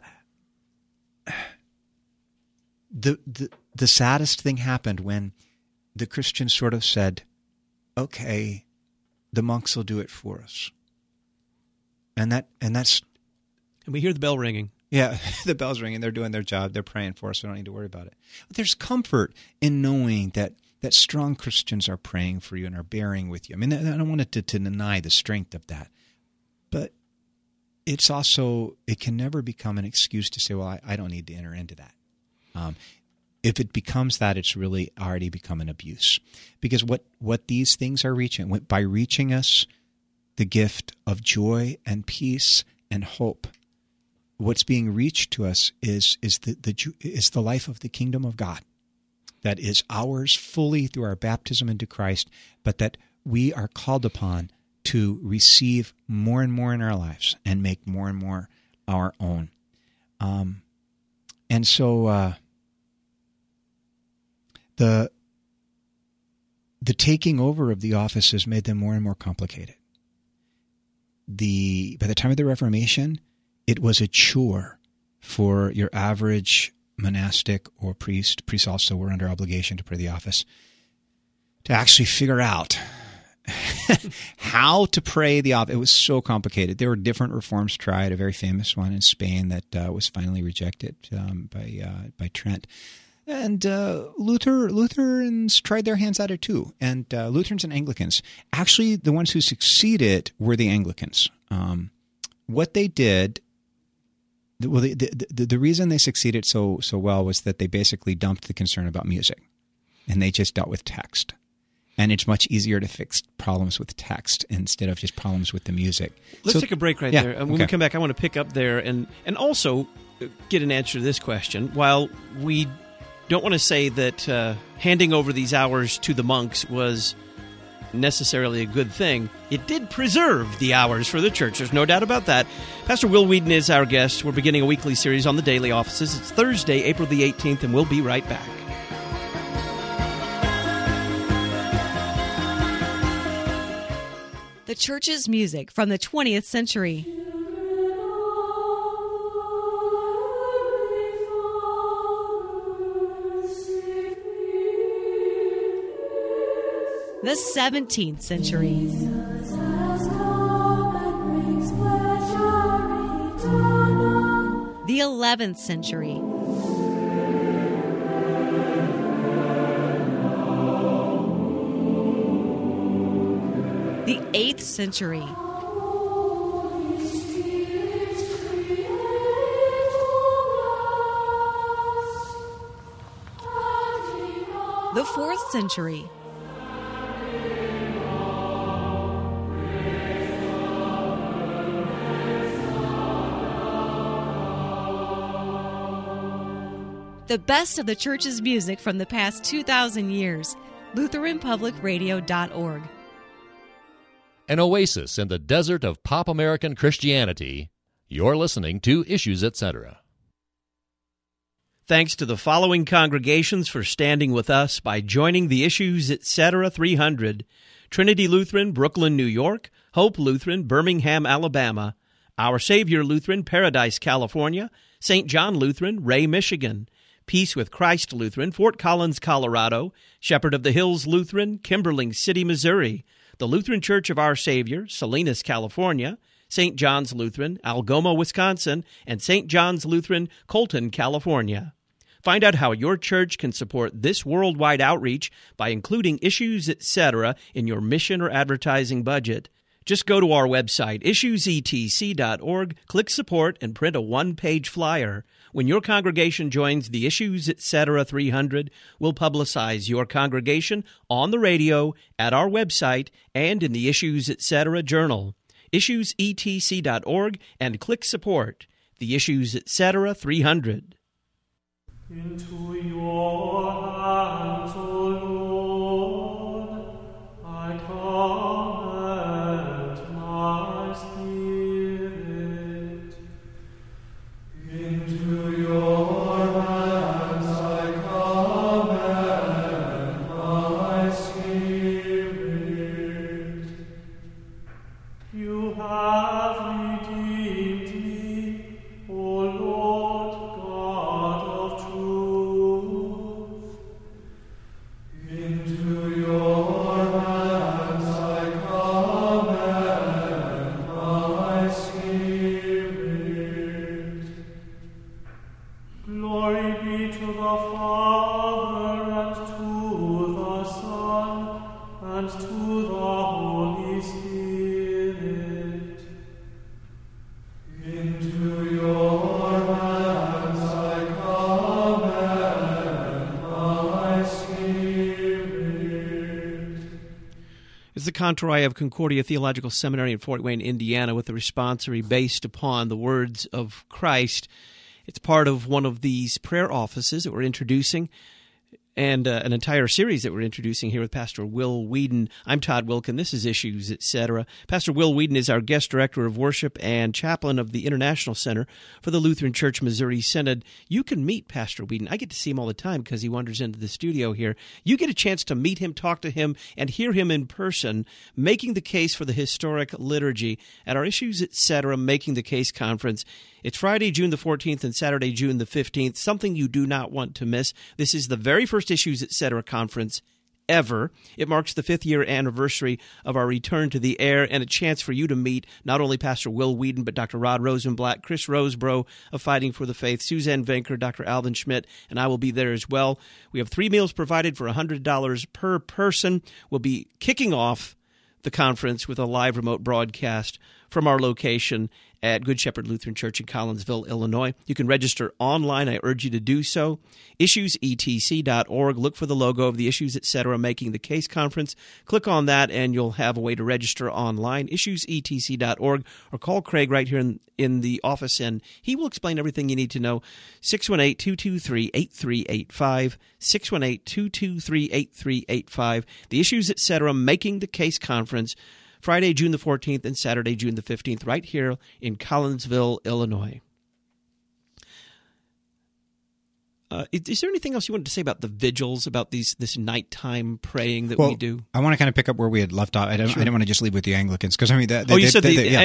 saddest thing happened when the Christians sort of said, "Okay, the monks will do it for us," and we hear the bell ringing. Yeah, the bell's ringing. They're doing their job. They're praying for us. We don't need to worry about it. But there's comfort in knowing that strong Christians are praying for you and are bearing with you. I mean, I don't want to deny the strength of that, but it's also, it can never become an excuse to say, well, I don't need to enter into that. If it becomes that, it's really already become an abuse. Because what these things are reaching, by reaching us the gift of joy and peace and hope, what's being reached to us is the life of the kingdom of God that is ours fully through our baptism into Christ, but that we are called upon to receive more and more in our lives and make more and more our own. And so the taking over of the offices made them more and more complicated. By the time of the Reformation, it was a chore for your average monastic or priest. Priests also were under obligation to pray the office, to actually figure out how to pray the office. It was so complicated. There were different reforms tried, a very famous one in Spain that was finally rejected by Trent. And Lutherans tried their hands at it too. And Lutherans and Anglicans, actually the ones who succeeded were the Anglicans. What they did, well, the reason they succeeded so well was that they basically dumped the concern about music, and they just dealt with text. And it's much easier to fix problems with text instead of just problems with the music. Let's take a break right there. And when we come back, I want to pick up there and also get an answer to this question. While we don't want to say that handing over these hours to the monks was necessarily a good thing, it did preserve the hours for the church. There's no doubt about that. Pastor Will Weedon is our guest. We're beginning a weekly series on the daily offices. It's Thursday, April the 18th, and we'll be right back. The church's music from the 20th century. The 17th century. The 11th century. The 8th century. The 4th century. The best of the church's music from the past 2,000 years. LutheranPublicRadio.org. An oasis in the desert of pop American Christianity. You're listening to Issues, Etc. Thanks to the following congregations for standing with us by joining the Issues, Etc. 300. Trinity Lutheran, Brooklyn, New York. Hope Lutheran, Birmingham, Alabama. Our Savior Lutheran, Paradise, California. St. John Lutheran, Ray, Michigan. Peace with Christ Lutheran, Fort Collins, Colorado. Shepherd of the Hills Lutheran, Kimberling City, Missouri. The Lutheran Church of Our Savior, Salinas, California. St. John's Lutheran, Algoma, Wisconsin. And St. John's Lutheran, Colton, California. Find out how your church can support this worldwide outreach by including Issues, Etc. in your mission or advertising budget. Just go to our website, issuesetc.org, click Support, and print a one-page flyer. When your congregation joins the Issues, Etc. 300, we'll publicize your congregation on the radio, at our website, and in the Issues, Etc. journal. Issuesetc.org, and click Support. The Issues, Etc. 300. Into your hands, O Lord, I commend my spirit. Into your hands I commend my spirit. You have redeemed me, O Lord God of truth. Into your hands I commend my spirit. Glory be to the Father, and to the Son, and to the Holy Spirit. Into your hands I commend my spirit. It's the Controy of Concordia Theological Seminary in Fort Wayne, Indiana, with a responsory based upon the words of Christ. It's part of one of these prayer offices that we're introducing, and an entire series that we're introducing here with Pastor Will Weedon. I'm Todd Wilkin. This is Issues, Etc. Pastor Will Weedon is our guest director of worship and chaplain of the International Center for the Lutheran Church Missouri Synod. You can meet Pastor Weedon. I get to see him all the time because he wanders into the studio here. You get a chance to meet him, talk to him, and hear him in person, making the case for the historic liturgy at our Issues, Etc. Making the Case conference. It's Friday, June the 14th and Saturday, June the 15th, something you do not want to miss. This is the very first Issues Etc. conference ever. It marks the 5th-year anniversary of our return to the air and a chance for you to meet not only Pastor Will Whedon, but Dr. Rod Rosenblatt, Chris Rosebrough of Fighting for the Faith, Suzanne Venker, Dr. Alvin Schmidt, and I will be there as well. We have 3 meals provided for $100 per person. We'll be kicking off the conference with a live remote broadcast from our location at Good Shepherd Lutheran Church in Collinsville, Illinois. You can register online. I urge you to do so. IssuesETC.org. Look for the logo of the Issues Etc. Making the Case Conference. Click on that, and you'll have a way to register online. IssuesETC.org, or call Craig right here in the office, and he will explain everything you need to know. 618-223-8385. 618-223-8385. The Issues Etc. Making the Case Conference, Friday, June the 14th and Saturday, June the 15th, right here in Collinsville, Illinois. Is there anything else you wanted to say about the vigils, about this nighttime praying that we do? I want to kind of pick up where we had left off. I didn't want to just leave with the Anglicans, because I mean, Anglicans.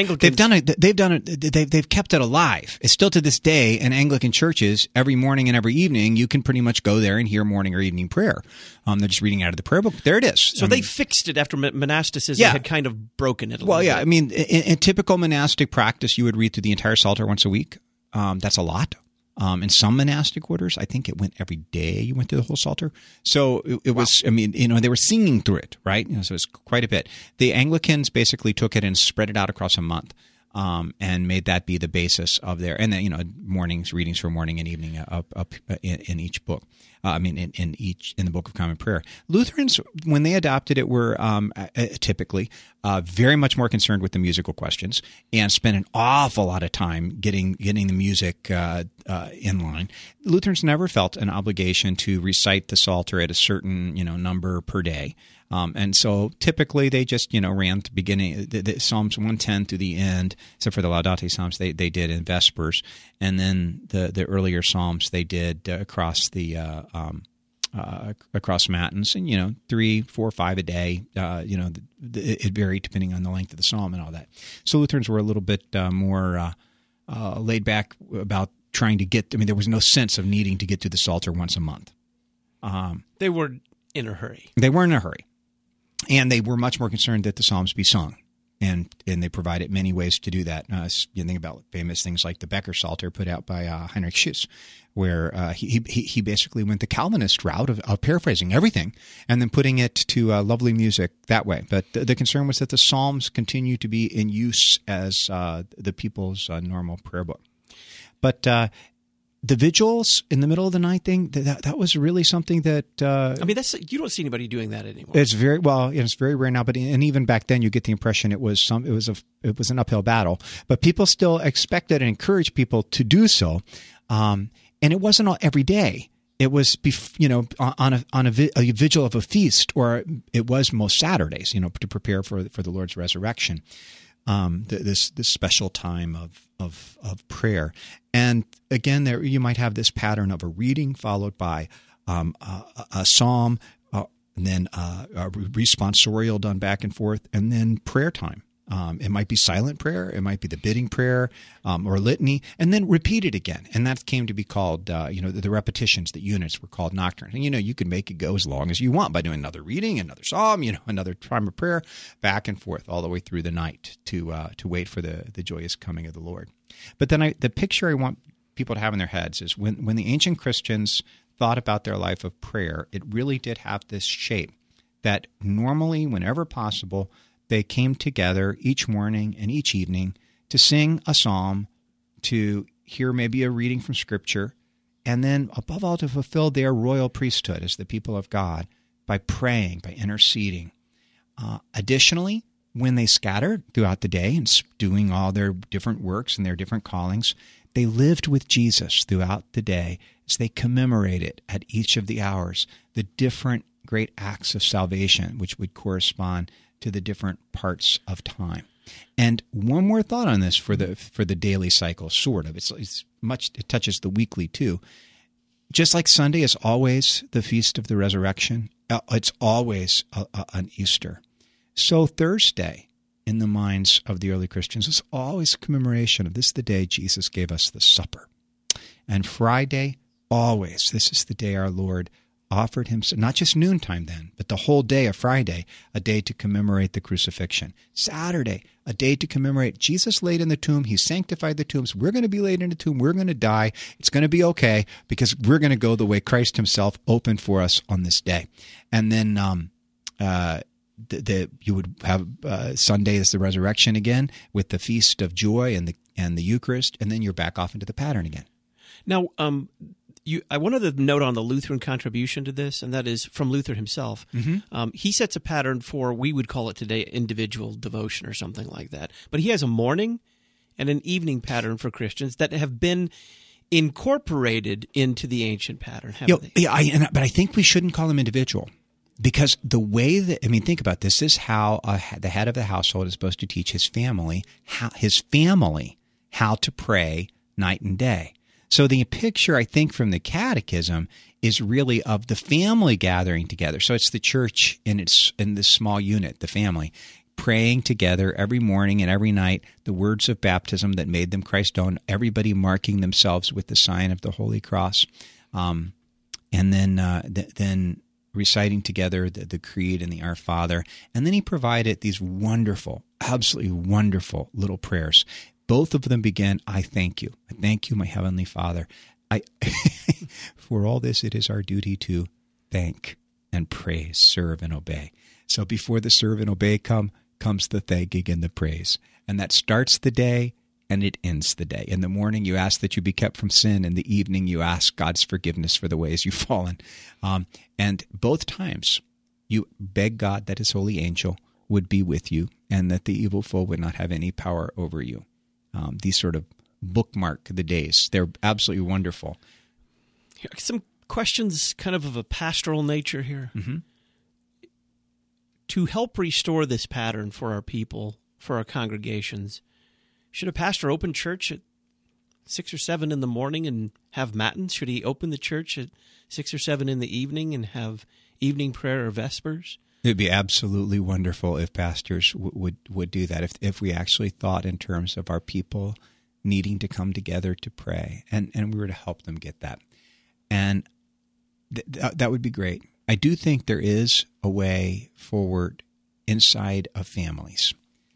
They've kept it alive. It's still to this day in Anglican churches. Every morning and every evening, you can pretty much go there and hear morning or evening prayer. They're just reading out of the prayer book. There it is. So they fixed it after monasticism had kind of broken it a little bit. I mean, in typical monastic practice, you would read through the entire Psalter once a week. That's a lot. In some monastic orders, I think it went every day. You went through the whole Psalter. So it was, I mean, they were singing through it, right? So it's quite a bit. The Anglicans basically took it and spread it out across a month, and made that be the basis of their, and then, mornings, readings for morning and evening up in each book. In the Book of Common Prayer. Lutherans, when they adopted it, were typically very much more concerned with the musical questions and spent an awful lot of time getting the music in line. Lutherans never felt an obligation to recite the Psalter at a certain number per day. And so typically they just, ran the beginning, the Psalms 110 through the end, except for the Laudate Psalms they did in Vespers. And then the earlier Psalms they did across the across Matins, and 3, 4, 5 a day. It varied depending on the length of the psalm and all that. So Lutherans were a little bit more laid back about trying to get. I mean, there was no sense of needing to get to the Psalter once a month. They were in a hurry. They were in a hurry, and they were much more concerned that the Psalms be sung. And they provided many ways to do that. You think about famous things like the Becker Psalter put out by Heinrich Schuss, where he basically went the Calvinist route of paraphrasing everything and then putting it to lovely music that way. But the concern was that the Psalms continue to be in use as the people's normal prayer book. But the vigils in the middle of the night thing, that was really something that you don't see anybody doing that anymore. It's very it's very rare now. But even back then, you get the impression it was an uphill battle. But people still expected and encouraged people to do so, and it wasn't all every day. It was on a vigil of a feast, or it was most Saturdays, to prepare for the Lord's resurrection. This special time of prayer. And again, there you might have this pattern of a reading followed by a psalm, and then a responsorial done back and forth, and then prayer time. It might be silent prayer, it might be the bidding prayer, or litany, and then repeated again. And that came to be called, the repetitions, the units were called nocturnes. And you can make it go as long as you want by doing another reading, another psalm, another time of prayer, back and forth all the way through the night to wait for the joyous coming of the Lord. But then the picture I want people to have in their heads is when the ancient Christians thought about their life of prayer, it really did have this shape that normally, whenever possible, they came together each morning and each evening to sing a psalm, to hear maybe a reading from Scripture, and then, above all, to fulfill their royal priesthood as the people of God by praying, by interceding. Additionally, when they scattered throughout the day and doing all their different works and their different callings, they lived with Jesus throughout the day as they commemorated at each of the hours the different great acts of salvation, which would correspond to the different parts of time. And one more thought on this for the daily cycle, sort of. It touches the weekly too. Just like Sunday is always the feast of the resurrection, it's always an Easter. So Thursday in the minds of the early Christians was always a commemoration of this is the day Jesus gave us the supper. And Friday, always, this is the day our Lord offered himself, not just noontime then, but the whole day of Friday, a day to commemorate the crucifixion. Saturday, a day to commemorate Jesus laid in the tomb. He sanctified the tombs. We're going to be laid in the tomb. We're going to die. It's going to be okay because we're going to go the way Christ himself opened for us on this day. And then you would have Sunday as the resurrection again with the Feast of Joy and the Eucharist, and then you're back off into the pattern again. Now, I wanted to note on the Lutheran contribution to this, and that is from Luther himself. Mm-hmm. He sets a pattern for, we would call it today, individual devotion or something like that. But he has a morning and an evening pattern for Christians that have been incorporated into the ancient pattern, haven't they? Yeah, but I think we shouldn't call them individual. Because the way that, think about this. This is how the head of the household is supposed to teach his family how to pray night and day. So the picture, I think, from the Catechism is really of the family gathering together. So it's the church in this small unit, the family, praying together every morning and every night, the words of baptism that made them Christ's own, everybody marking themselves with the sign of the Holy Cross, and then reciting together the Creed and the Our Father. And then he provided these wonderful, absolutely wonderful little prayers. Both of them begin, I thank you. I thank you, my Heavenly Father. For all this, it is our duty to thank and praise, serve and obey. So before the serve and obey comes the thanking and the praise. And that starts the day and it ends the day. In the morning, you ask that you be kept from sin. In the evening, you ask God's forgiveness for the ways you've fallen. And both times, you beg God that his holy angel would be with you and that the evil foe would not have any power over you. These sort of bookmark the days. They're absolutely wonderful. Some questions kind of a pastoral nature here. Mm-hmm. To help restore this pattern for our people, for our congregations, should a pastor open church at 6 or 7 in the morning and have matins? Should he open the church at 6 or 7 in the evening and have evening prayer or vespers? It would be absolutely wonderful if pastors would do that, if we actually thought in terms of our people needing to come together to pray, and we were to help them get that. And that would be great. I do think there is a way forward inside of families.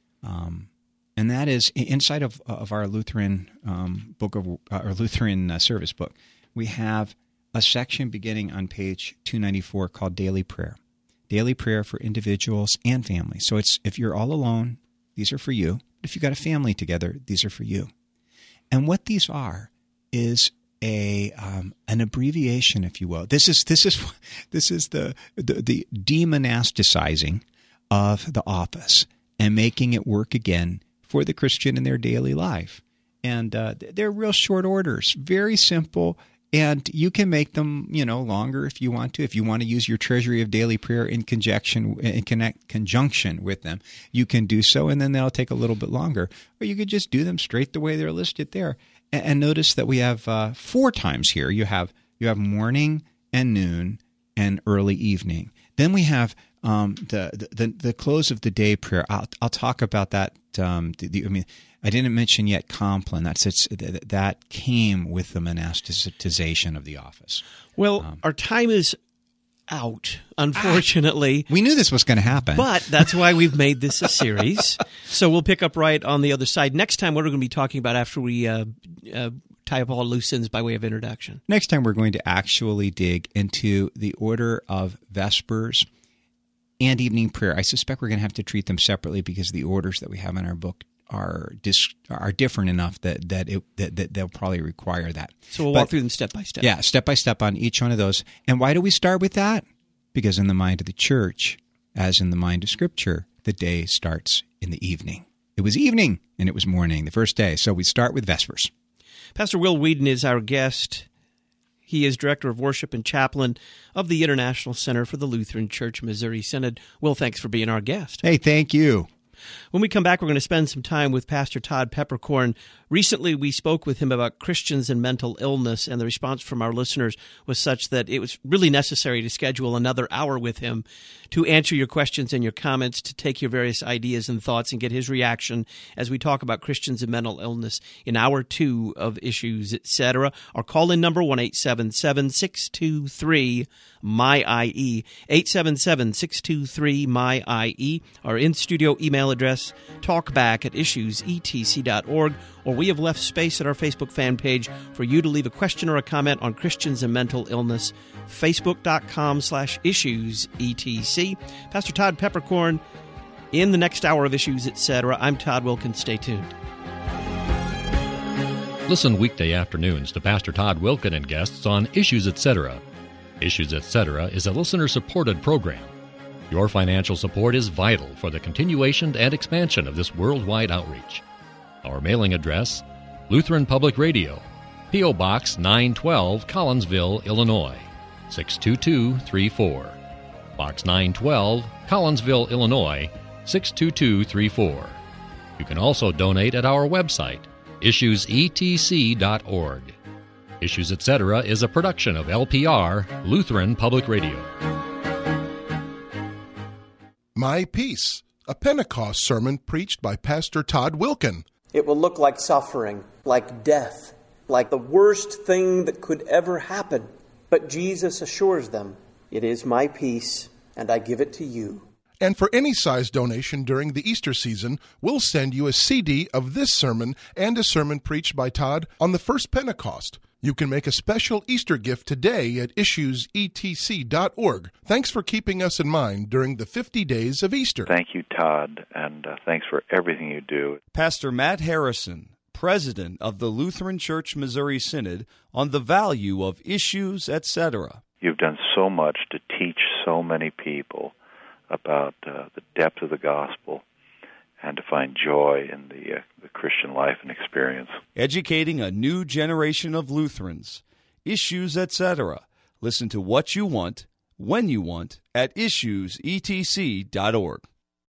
And that is inside of our Lutheran book of our Lutheran service book. We have a section beginning on page 294 called Daily Prayer. Daily prayer for individuals and families. So it's if you're all alone, these are for you. If you've got a family together, these are for you. And what these are is an abbreviation, if you will. This is the demonasticizing of the office and making it work again for the Christian in their daily life. And they're real short orders, very simple. And you can make them, longer if you want to. If you want to use your treasury of daily prayer in conjunction with them, you can do so, and then they'll take a little bit longer. Or you could just do them straight the way they're listed there. And notice that we have 4 times here. You have morning and noon and early evening. Then we have the close of the day prayer. I'll talk about that. I didn't mention yet Compline. That came with the monasticization of the office. Well, our time is out, unfortunately. We knew this was going to happen. But that's why we've made this a series. So we'll pick up right on the other side. Next time, what are we going to be talking about after we tie up all loose ends by way of introduction? Next time, we're going to actually dig into the order of Vespers and evening prayer. I suspect we're going to have to treat them separately because the orders that we have in our book are different enough that they'll probably require that. So we'll walk through them step by step. Yeah, step by step on each one of those. And why do we start with that? Because in the mind of the church, as in the mind of Scripture, the day starts in the evening. It was evening and it was morning, the first day. So we start with Vespers. Pastor Will Weedon is our guest. He is Director of Worship and Chaplain of the International Center for the Lutheran Church Missouri Synod. Will, thanks for being our guest. Hey, thank you. When we come back, we're going to spend some time with Pastor Todd Peppercorn. Recently, we spoke with him about Christians and mental illness, and the response from our listeners was such that it was really necessary to schedule another hour with him to answer your questions and your comments, to take your various ideas and thoughts and get his reaction as we talk about Christians and mental illness in hour 2 of Issues, Etc. Our call-in number, 1-877-623-MY-IE, 877-623-MY-IE. Our in-studio email address, talkback@issuesetc.org, or we have left space at our Facebook fan page for you to leave a question or a comment on Christians and mental illness, facebook.com/issuesetc. Pastor Todd Peppercorn in the next hour of Issues, Etc. I'm Todd Wilkins. Stay tuned. Listen weekday afternoons to Pastor Todd Wilkin and guests on Issues, Etc. Issues, Etc. is a listener-supported program. Your financial support is vital for the continuation and expansion of this worldwide outreach. Our mailing address, Lutheran Public Radio, P.O. Box 912, Collinsville, Illinois, 62234. Box 912, Collinsville, Illinois, 62234. You can also donate at our website, issuesetc.org. Issues, Etc. is a production of LPR, Lutheran Public Radio. My Peace, a Pentecost sermon preached by Pastor Todd Wilkin. It will look like suffering, like death, like the worst thing that could ever happen. But Jesus assures them, "It is my peace, and I give it to you." And for any size donation during the Easter season, we'll send you a CD of this sermon and a sermon preached by Todd on the first Pentecost. You can make a special Easter gift today at issuesetc.org. Thanks for keeping us in mind during the 50 days of Easter. Thank you, Todd, and thanks for everything you do. Pastor Matt Harrison, President of the Lutheran Church Missouri Synod, on the value of Issues, Etc. You've done so much to teach so many people about the depth of the gospel and to find joy in the Christian life and experience. Educating a new generation of Lutherans. Issues, Etc. Listen to what you want, when you want, at issuesetc.org.